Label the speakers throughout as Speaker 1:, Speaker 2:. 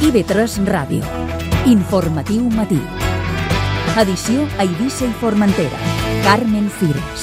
Speaker 1: IB3 Ràdio. Informatiu matí. Edició a Eivissa i Formentera. Carmen Fires.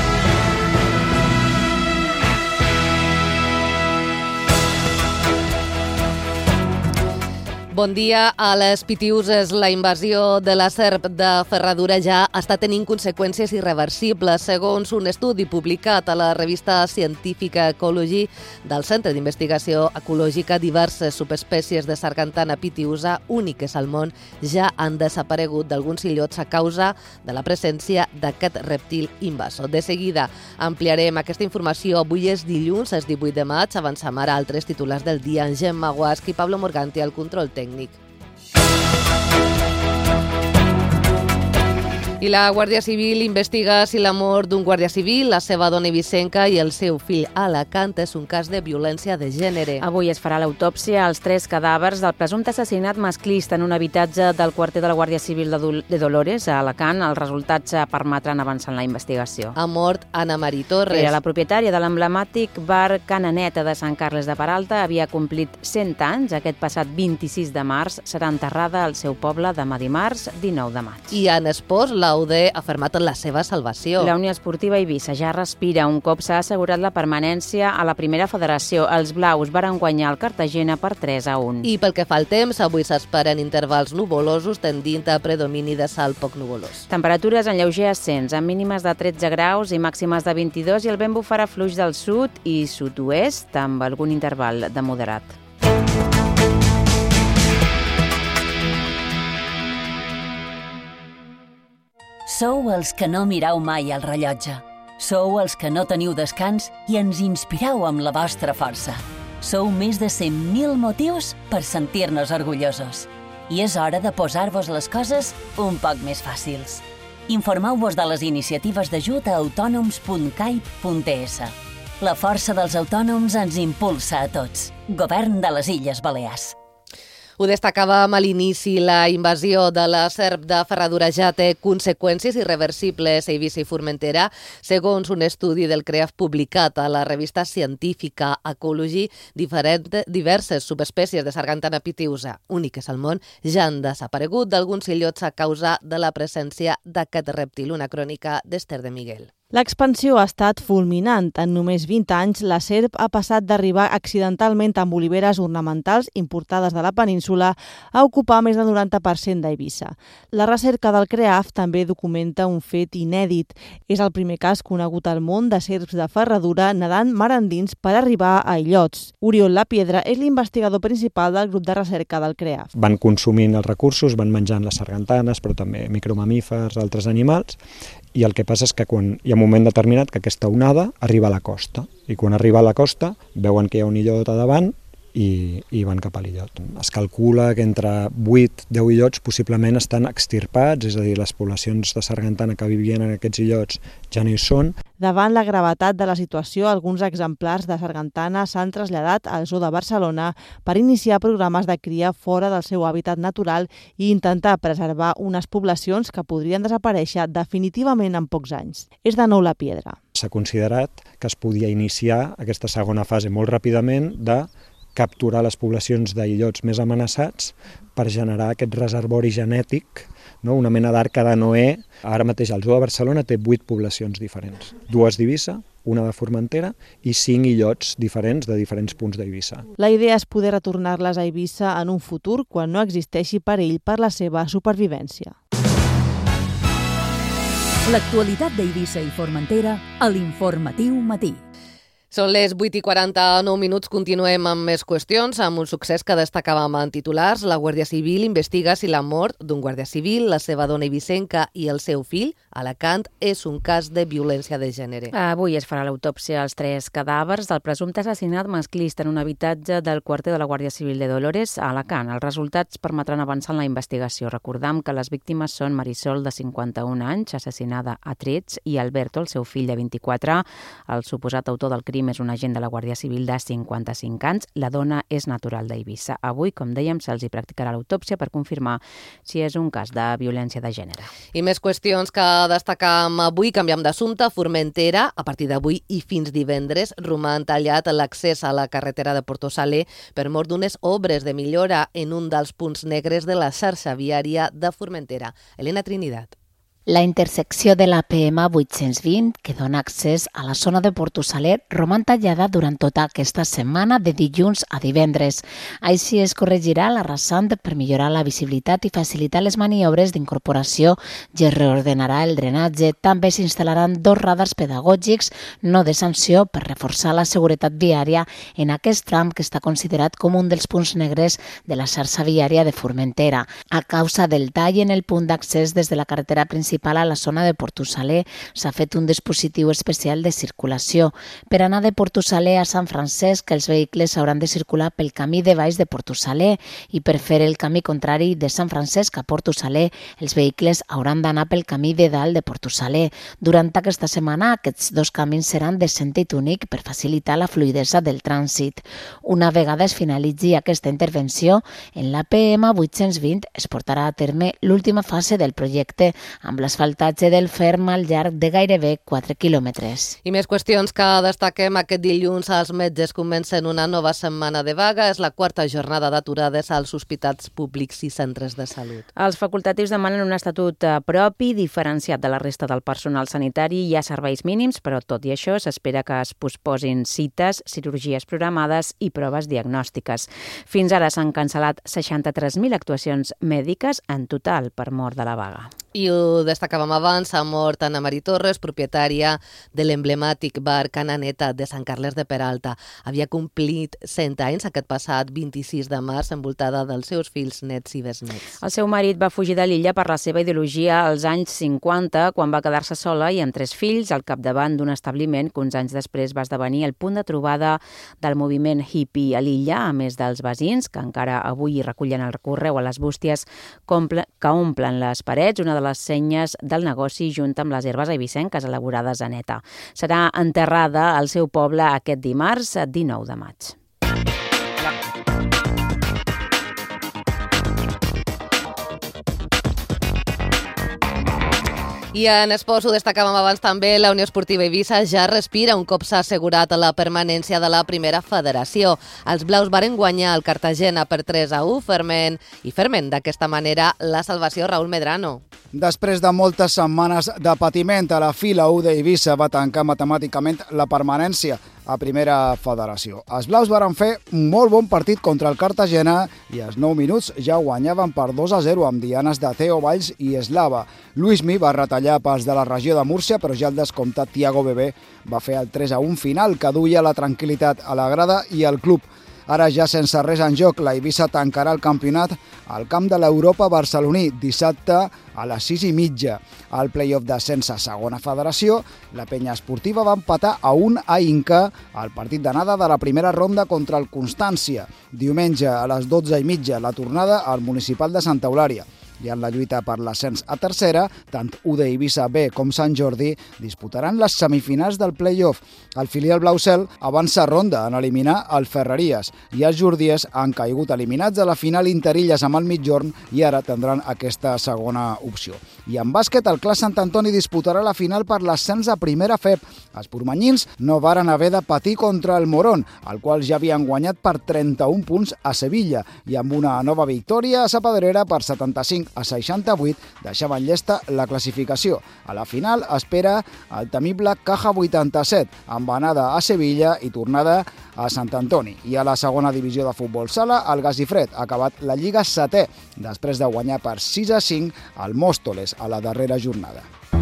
Speaker 2: Bon dia. A les Pitiüses, la invasió de la serp de ferradura ja està tenint conseqüències irreversibles. Segons un estudi publicat a la revista científica Ecology del Centre d'Investigació Ecològica, diverses subespècies de sargantana pitiüsa, úniques al món, ja han desaparegut d'alguns illots a causa de la presència d'aquest rèptil invasor. De seguida ampliarem aquesta informació. Avui és dilluns, és 18 de maig. Avancem ara altres titulars del dia. En Gemma Guasc i Pablo Morganti al control tècnic. I la Guàrdia Civil investiga si la mort d'un guàrdia civil, la seva dona eivissenca i el seu fill a Alacant és un cas de violència de gènere.
Speaker 3: Avui es farà l'autòpsia als 3 cadàvers del presumpte assassinat masclista en un habitatge del quarter de la Guàrdia Civil de Dolores, a Alacant. Els resultats permetran avançar en la investigació.
Speaker 2: Ha mort Anna Marí Torres.
Speaker 3: Era la propietària de l'emblemàtic bar Cananeta de Sant Carles de Peralta. Havia complit 100 anys. Aquest passat 26 de març serà enterrada al seu poble demà dimarts, 19 de maig.
Speaker 2: I en esports, la UD ha afirmat la seva salvació.
Speaker 3: La Unió Esportiva Eivissa ja respira. Un cop s'ha assegurat la permanència a la primera federació. Els blaus varen guanyar el Cartagena per 3-1.
Speaker 2: I pel que fa al temps, avui s'esperen intervals nuvolosos tendint a predomini de salt poc nuvolós.
Speaker 3: Temperatures en lleuger ascens, amb mínimes de 13 graus i màximes de 22, i el vent bufarà fluix del sud i sud-oest amb algun interval de moderat.
Speaker 1: Sou els que no mireu mai el rellotge. Sou els que no teniu descans i ens inspireu amb la vostra força. Sou més de 100.000 motius per sentir-nos orgullosos. I és hora de posar-vos les coses un poc més fàcils. Informeu-vos de les iniciatives d'ajut a autònoms.cai.es. La força dels autònoms ens impulsa a tots. Govern de les Illes Balears.
Speaker 2: Ho destacàvem a l'inici, la invasió de la serp de ferradura ja té conseqüències irreversibles a Eivissa i Formentera. Segons un estudi del CREAF publicat a la revista científica Ecology, diverses subespècies de sargantana pitiüsa, úniques al món, ja han desaparegut d'alguns illots a causa de la presència d'aquest rèptil. Una crònica d'Esther de Miguel.
Speaker 4: L'expansió ha estat fulminant. En només 20 anys, la serp ha passat d'arribar accidentalment amb oliveres ornamentals importades de la península a ocupar més del 90% d'Eivissa. La recerca del CREAF també documenta un fet inèdit. És el primer cas conegut al món de serps de ferradura nedant mar endins per arribar a illots. Oriol Lapiedra és l'investigador principal del grup de recerca del CREAF.
Speaker 5: Van consumint els recursos, van menjant les sargantanes, però també micromamífers, altres animals, i el que passa és que quan hi ha un moment determinat que aquesta onada arriba a la costa, i quan arriba a la costa veuen que hi ha un illot a davant i van cap a l'illot. Es calcula que entre 8 i 10 illots possiblement estan extirpats, és a dir, les poblacions de sargantana que vivien en aquests illots ja no hi són.
Speaker 4: Davant la gravetat de la situació, alguns exemplars de sargantana s'han traslladat al Zoo de Barcelona per iniciar programes de cria fora del seu hàbitat natural i intentar preservar unes poblacions que podrien desaparèixer definitivament en pocs anys. És de nou Lapiedra.
Speaker 5: S'ha considerat que es podia iniciar aquesta segona fase molt ràpidament de capturar les poblacions d'illots més amenaçats per generar aquest reservori genètic, no? Una mena d'arca de Noé. Ara mateix el Zoo de Barcelona té 8 poblacions diferents, 2 d'Eivissa, una de Formentera i 5 illots diferents de diferents punts d'Eivissa.
Speaker 4: La idea és poder retornar-les a Eivissa en un futur quan no existeixi perill per la seva supervivència.
Speaker 1: L'actualitat d'Eivissa i Formentera a l'Informatiu Matí.
Speaker 2: Són les 8:49. Continuem amb més qüestions, amb un succés que destacàvem en titulars. La Guàrdia Civil investiga si la mort d'un guàrdia civil, la seva dona eivissenca i el seu fill, a Alacant, és un cas de violència de gènere.
Speaker 3: Avui es farà l'autòpsia als 3 cadàvers del presumpte assassinat masclista en un habitatge del quarter de la Guàrdia Civil de Dolores, a Alacant. Els resultats permetran avançar en la investigació. Recordam que les víctimes són Marisol, de 51 anys, assassinada a trets, i Alberto, el seu fill de 24, el suposat autor del crim Raúm és un agent de la Guàrdia Civil de 55 anys. La dona és natural d'Eivissa. Avui, com dèiem, se'ls hi practicarà l'autòpsia per confirmar si és un cas de violència de gènere.
Speaker 2: I més qüestions que destacam avui. Canviem d'assumpte. Formentera, a partir d'avui i fins divendres, roman tallat l'accés a la carretera de Portosaler per mor d'unes obres de millora en un dels punts negres de la xarxa viària de Formentera. Elena Trinidad.
Speaker 6: La intersecció de la PM 820, que dona accés a la zona de Portosaler, roman tallada durant tota aquesta setmana de dilluns a divendres. Així es corregirà la rasant per millorar la visibilitat i facilitar les maniobres d'incorporació i es reordenarà el drenatge. També s'instal·laran 2 radars pedagògics no de sanció per reforçar la seguretat viària en aquest tram que està considerat com un dels punts negres de la xarxa viària de Formentera. A causa del tall en el punt d'accés des de la carretera principal a la zona de Portosaler s'ha fet un dispositiu especial de circulació. Per anar de Portosaler a Sant Francesc, els vehicles hauran de circular pel camí de baix de Portosaler i per fer el camí contrari de Sant Francesc a Portosaler, els vehicles hauran d'anar pel camí de dalt de Portosaler. Durant aquesta setmana, aquests 2 camins seran de sentit únic per facilitar la fluïdesa del trànsit. Una vegada es finalitzi aquesta intervenció, en la PM 820 es portarà a terme l'última fase del projecte, amb l'asfaltatge del ferm al llarg de gairebé 4 quilòmetres.
Speaker 2: I més qüestions que destaquem aquest dilluns. Els metges comencen una nova setmana de vaga. És la 4ª jornada d'aturades als hospitals públics i centres de salut.
Speaker 3: Els facultatius demanen un estatut propi, diferenciat de la resta del personal sanitari. Hi ha serveis mínims, però tot i això s'espera que es posposin cites, cirurgies programades i proves diagnòstiques. Fins ara s'han cancel·lat 63.000 actuacions mèdiques en total per mort de la vaga.
Speaker 2: I ho destacàvem abans, ha mort Ana Marí Torres, propietària de l'emblemàtic bar Cananeta de Sant Carles de Peralta. Havia complit 100 anys aquest passat 26 de març, envoltada dels seus fills, nets i besnets.
Speaker 3: El seu marit va fugir de l'illa per la seva ideologia als anys 50, quan va quedar-se sola i amb 3 fills al capdavant d'un establiment que uns anys després va esdevenir el punt de trobada del moviment hippie a l'illa, a més dels veïns, que encara avui recullen el correu a les bústies que omplen les parets, una de les senyes del negoci junt amb les herbes eivissenques elaborades a neta. Serà enterrada al seu poble aquest dimarts, 19 de maig.
Speaker 2: I en esports, ho destacàvem abans també, la Unió Esportiva Eivissa ja respira un cop s'ha assegurat la permanència de la primera federació. Els blaus varen guanyar el Cartagena per 3-1, ferment d'aquesta manera la salvació. Raúl Medrano.
Speaker 7: Després de moltes setmanes de patiment, a la fila 1 d'Eivissa va tancar matemàticament la permanència a primera federació. Els blaus varen fer un molt bon partit contra el Cartagena i als 9 minuts ja guanyaven per 2-0 amb dianes de Teo Valls i Eslava. Luismi va retallar pas de la regió de Múrcia, però ja el descomptat Thiago Bebé va fer el 3-1 final, que duia la tranquil·litat a la grada i al club. Ara ja sense res en joc, la Eivissa tancarà el campionat al camp de l'Europa barceloní dissabte a les 6:30. Al play-off d'ascens a segona federació, la penya esportiva va empatar a 1 a Inca al partit d'anada de la primera ronda contra el Constància. Diumenge a les 12:30 la tornada al municipal de Santa Eulària. I en la lluita per l'ascens a tercera, tant UD Eivissa B com Sant Jordi disputaran les semifinals del play-off. El filial Blaucel avança ronda en eliminar el Ferreries i els jordiers han caigut eliminats a la final Interilles amb el Mitjorn i ara tindran aquesta segona opció. I en bàsquet, el Clas Sant Antoni disputarà la final per l'ascens a primera FEP. Els pormanyins no varen haver de patir contra el Morón, el qual ja havien guanyat per 31 punts a Sevilla, i amb una nova victòria a Sa Pedrera per 75-68 deixaven llesta la classificació. A la final espera el temible Caja 87, amb anada a Sevilla i tornada a Sant Antoni. I a la segona divisió de futbol sala, el Gasifred ha acabat la Lliga 7è, després de guanyar per 6-5 al Móstoles a la darrera jornada.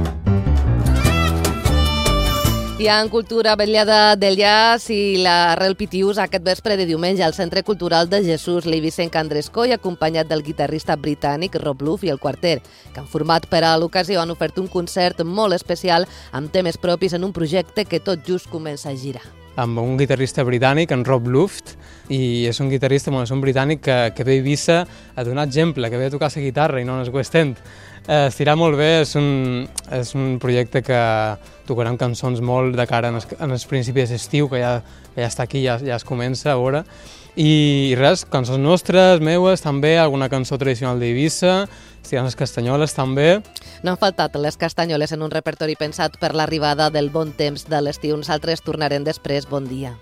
Speaker 2: I en cultura, vetllada del jazz i la Rel Pitius aquest vespre de diumenge al Centre Cultural de Jesús l'Eivissenc Andrés Coll, acompanyat del guitarrista britànic Rob Luff i el quarter, que han format per a l'ocasió, han ofert un concert molt especial amb temes propis en un projecte que tot just comença a girar.
Speaker 8: Amb un guitarrista britànic, en Rob Luft, i és un guitarrista, és un britànic que ve a Eivissa a donar exemple, que ve a tocar la guitarra i no en el West End. Estirar molt bé és un projecte que tocarem cançons molt de cara en els principis d'estiu, que ja està aquí, ja es comença a veure. I res, cançons nostres, meues, també, alguna cançó tradicional d'Eivissa, estirant les castanyoles també.
Speaker 2: No han faltat les castanyoles en un repertori pensat per l'arribada del bon temps de l'estiu. Nosaltres tornarem després. Bon dia.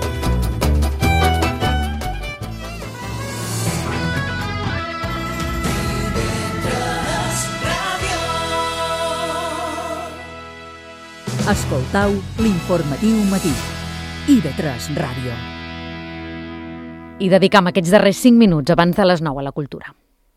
Speaker 9: Escoltau l'informatiu matí. IB3 Ràdio.
Speaker 3: I dedicam aquests darrers 5 minuts abans de les 9 a la cultura.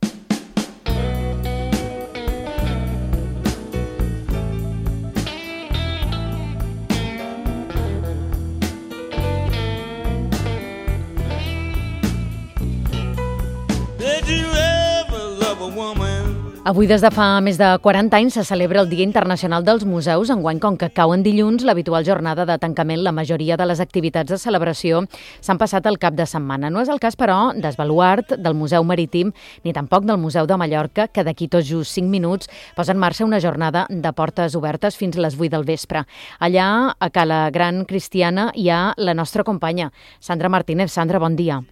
Speaker 3: Avui, des de fa més de 40 anys, se celebra el Dia Internacional dels Museus. Enguany, com que cau en dilluns, l'habitual jornada de tancament, la majoria de les activitats de celebració s'han passat al cap de setmana. No és el cas, però, d'Esbaluart, del Museu Marítim, ni tampoc del Museu de Mallorca, que d'aquí tot just 5 minuts posa en marxa una jornada de portes obertes fins a les 8 del vespre. Allà, a Cala Gran Cristiana, hi ha la nostra companya, Sandra Martínez. Sandra, bon dia.